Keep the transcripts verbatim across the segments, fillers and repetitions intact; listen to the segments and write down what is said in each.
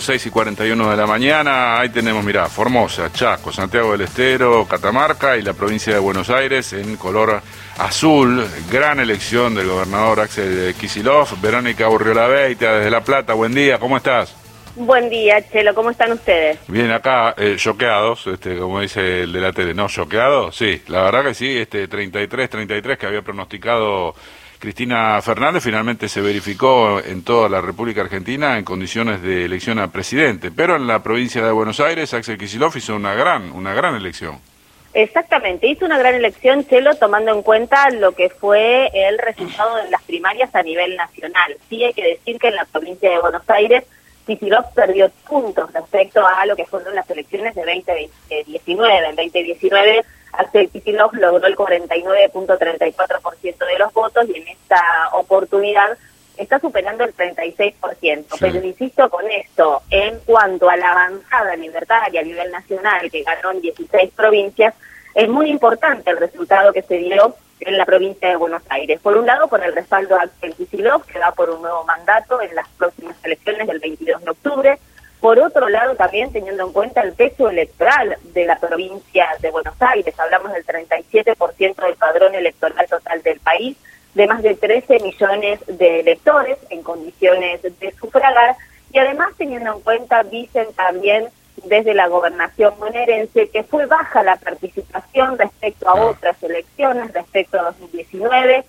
seis y cuarenta y uno de la mañana. Ahí tenemos, mirá, Formosa, Chaco, Santiago del Estero, Catamarca y la provincia de Buenos Aires en color azul. Gran elección del gobernador Axel Kicillof. Verónica Urriola-Beitia desde La Plata, buen día, ¿cómo estás? Buen día, Chelo, ¿cómo están ustedes? Bien, acá, eh, choqueados, este, como dice el de la tele, ¿no? ¿Choqueados? Sí, la verdad que sí, este treinta y tres treinta y tres que había pronosticado Cristina Fernández finalmente se verificó en toda la República Argentina en condiciones de elección a presidente, pero en la provincia de Buenos Aires Axel Kicillof hizo una gran, una gran elección. Exactamente, hizo una gran elección, Chelo, tomando en cuenta lo que fue el resultado de las primarias a nivel nacional. Sí hay que decir que en la provincia de Buenos Aires Kicillof perdió puntos respecto a lo que fueron las elecciones de veinte diecinueve. En veinte diecinueve Axel Kicillof logró el cuarenta y nueve punto treinta y cuatro por ciento de los votos y en esta oportunidad está superando el treinta y seis por ciento. Sí. Pero insisto con esto, en cuanto a la avanzada libertaria a nivel nacional, que ganó en dieciséis provincias, es muy importante el resultado que se dio en la provincia de Buenos Aires. Por un lado, por el respaldo a Axel Kicillof, que va por un nuevo mandato en las próximas elecciones del veintidós de octubre. Por otro lado, también teniendo en cuenta el peso electoral de la provincia de Buenos Aires. Hablamos del treinta y siete por ciento del padrón electoral total del país, de más de trece millones de electores en condiciones de sufragar. Y además, teniendo en cuenta, dicen también desde la gobernación bonaerense que fue baja la participación respecto a otras elecciones, respecto a dos mil diecinueve,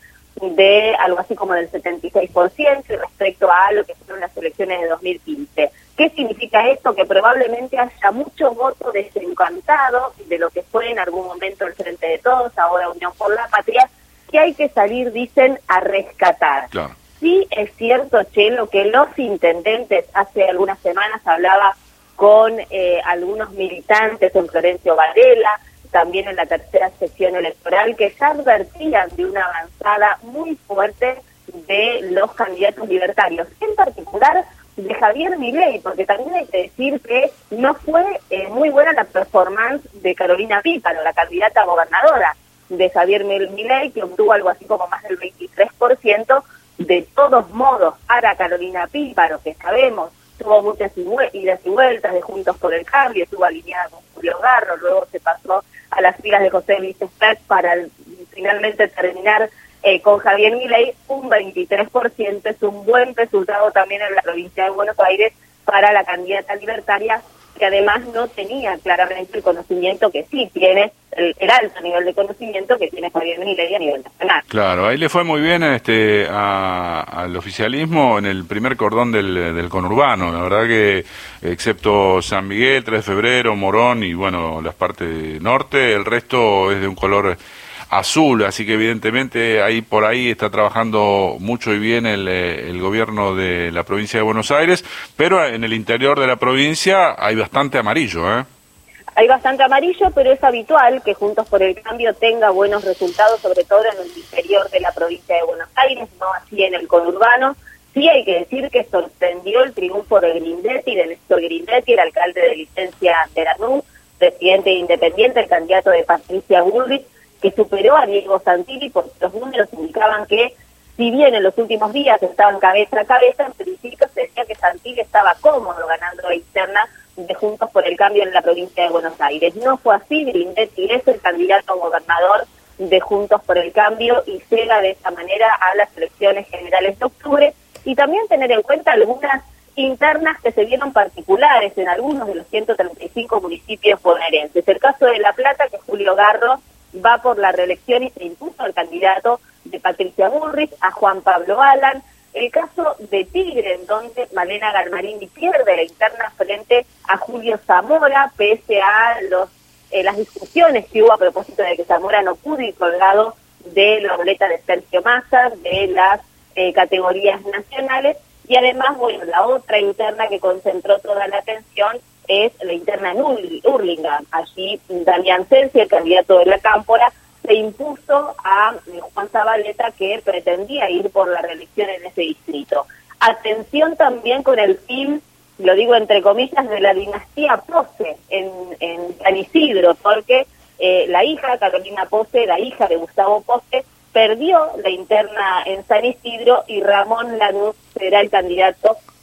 de algo así como del setenta y seis por ciento y respecto a lo que fueron las elecciones de dos mil quince. ¿Qué significa esto? Que probablemente haya mucho voto desencantado de lo que fue en algún momento el Frente de Todos, ahora Unión por la Patria, que hay que salir, dicen, a rescatar. Claro. Sí es cierto, Chelo, que los intendentes, hace algunas semanas hablaba con eh, algunos militantes en Florencio Varela, también en la tercera sesión electoral, que ya advertían de una avanzada muy fuerte de los candidatos libertarios, en particular de Javier Milei, porque también hay que decir que no fue eh, muy buena la performance de Carolina Píparo, la candidata a gobernadora de Javier Milei, que obtuvo algo así como más del veintitrés por ciento. De todos modos, para Carolina Píparo, que sabemos tuvo muchas idas y vueltas de Juntos por el Cambio, estuvo alineada con Julio Garro, luego se pasó a las filas de José Luis Espert para el, finalmente terminar eh, con Javier Milei. Un veintitrés por ciento es un buen resultado también en la provincia de Buenos Aires para la candidata libertaria, que además no tenía claramente el conocimiento que sí tiene, el, el alto nivel de conocimiento que tiene Javier Milei a nivel nacional. Claro, ahí le fue muy bien este a, al oficialismo en el primer cordón del, del conurbano, la verdad que excepto San Miguel, tres de febrero, Morón y bueno, las partes norte, el resto es de un color azul, así que evidentemente ahí por ahí está trabajando mucho y bien el, el gobierno de la provincia de Buenos Aires, pero en el interior de la provincia hay bastante amarillo, ¿eh? Hay bastante amarillo, pero es habitual que Juntos por el Cambio tenga buenos resultados, sobre todo en el interior de la provincia de Buenos Aires, no así en el conurbano. Sí hay que decir que sorprendió el triunfo de Grindetti, de Néstor Grindetti, el alcalde de Licencia de Lanús, presidente independiente, el candidato de Patricia Bullrich, que superó a Diego Santilli, porque los números indicaban que, si bien en los últimos días estaban cabeza a cabeza, en principio se decía que Santilli estaba cómodo ganando la interna de Juntos por el Cambio en la provincia de Buenos Aires. No fue así, Grindetti es el candidato a gobernador de Juntos por el Cambio y llega de esta manera a las elecciones generales de octubre, y también tener en cuenta algunas internas que se vieron particulares en algunos de los ciento treinta y cinco municipios bonaerenses. El caso de La Plata, que Julio Garro va por la reelección y se impuso al candidato de Patricia Bullrich, a Juan Pablo Alan. El caso de Tigre, en donde Malena Garmarini pierde la interna frente a Julio Zamora, pese a los eh, las discusiones que hubo a propósito de que Zamora no pudo ir colgado de la boleta de Sergio Massa, de las eh, categorías nacionales. Y además, bueno, la otra interna que concentró toda la atención es la interna en Hurlingham. Allí Damián Celsi, el candidato de la Cámpora, se impuso a Juan Zabaleta, que pretendía ir por la reelección en ese distrito. Atención también con el fin, lo digo entre comillas, de la dinastía Pose en, en San Isidro, porque eh, la hija, Carolina Pose, la hija de Gustavo Pose, perdió la interna en San Isidro y Ramón Lanús será el candidato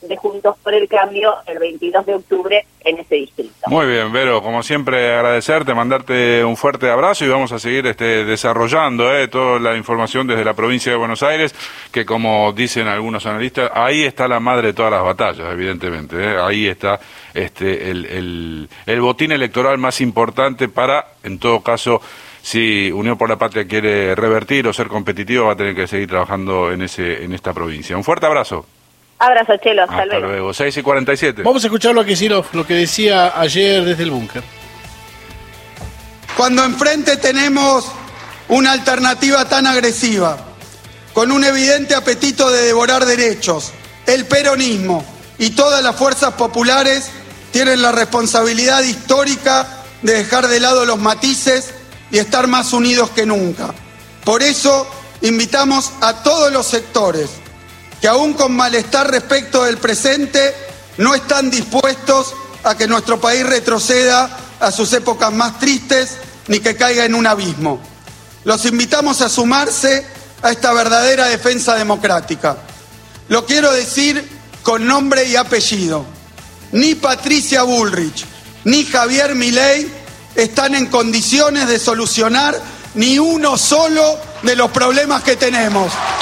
de Juntos por el Cambio el veintidós de octubre en ese distrito. Muy bien, Vero, como siempre agradecerte, mandarte un fuerte abrazo y vamos a seguir este, desarrollando eh, toda la información desde la provincia de Buenos Aires, que como dicen algunos analistas, ahí está la madre de todas las batallas, evidentemente, eh, ahí está este el, el, el botín electoral más importante para, en todo caso, si Unión por la Patria quiere revertir o ser competitivo, va a tener que seguir trabajando en ese en esta provincia. Un fuerte abrazo. Abrazo, Chelo, hasta, hasta luego. luego. seis y cuarenta y siete. Vamos a escuchar lo que, lo que decía ayer desde el búnker. Cuando enfrente tenemos una alternativa tan agresiva, con un evidente apetito de devorar derechos, el peronismo y todas las fuerzas populares tienen la responsabilidad histórica de dejar de lado los matices y estar más unidos que nunca. Por eso invitamos a todos los sectores que aún con malestar respecto del presente no están dispuestos a que nuestro país retroceda a sus épocas más tristes ni que caiga en un abismo. Los invitamos a sumarse a esta verdadera defensa democrática. Lo quiero decir con nombre y apellido. Ni Patricia Bullrich ni Javier Milei están en condiciones de solucionar ni uno solo de los problemas que tenemos.